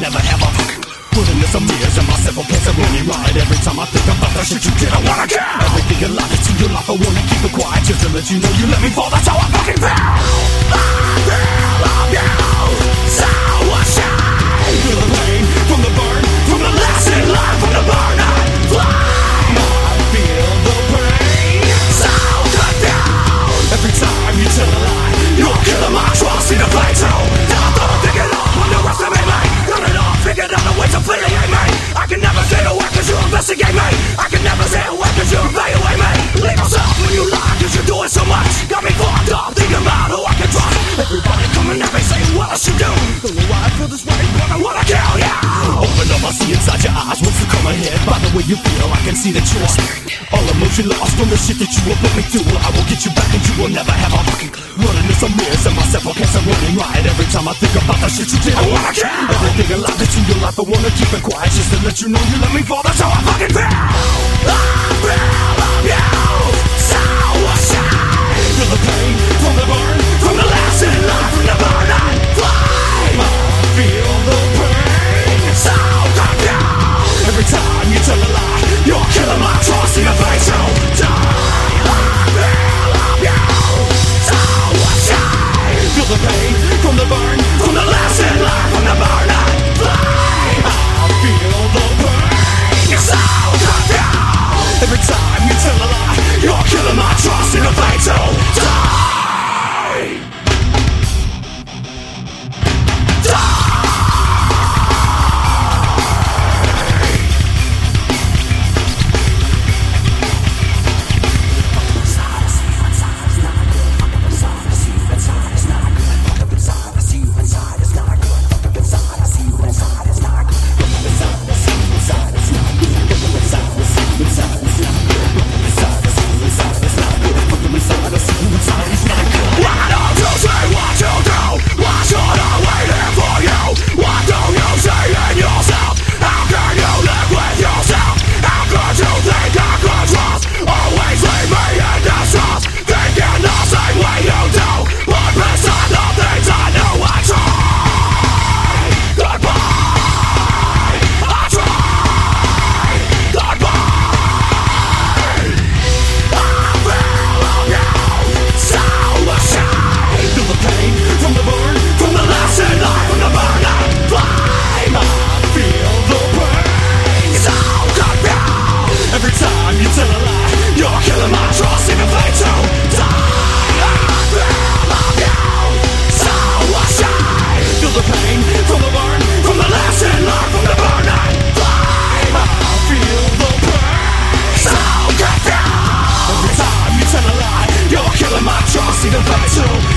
never have a fucking wilderness of mirrors and myself a place of running right. Every time I think about the shit you did, I wanna kill everything you like to your life. I wanna keep it quiet just to let you know you let me fall. That's how I fucking feel. I feel of you, so I shine. Feel the pain from the burn, from the lasting light, from the burn and flame. I feel the pain, so cut down. Every time you tell a lie, you're killing my trust in the fight too. Now I thought I'd pick it up, underestimate me. Cut it off, figured out a way to affiliate me. I can never say the word cause you investigate me. I can never say a word cause you evaluate me. Leave yourself when you lie cause you're doing so much. Got me fucked up, thinking about who I can trust. Everybody coming at me saying what I should do. Don't know why I feel this way, but I wanna kill ya. Open up, I see inside your eyes what's to come ahead. By the way you feel, I can see that you are all emotion lost from the shit that you will put me through. I will get you back and you will never have a fucking running in some mirrors and myself I guess I'm running right. Every time I think about the shit you did, I wanna kill everything alive that's in your life. I wanna keep it quiet just to let you know you let me fall. That's how I fucking feel. I feel of you, so I shine. Feel the pain from the burn, from the lasting light, from the burn and flame. I feel the pain, so cut down. Every time you tell a lie, you're killing my trust in the face. So die. I feel of you, so I shine. Feel the pain from the burn, from the lasting light, from the burn and flame. I feel the pain, so cut down. Every time you tell a lie, you're killing my trust in the face. So die. Trust in the fight too.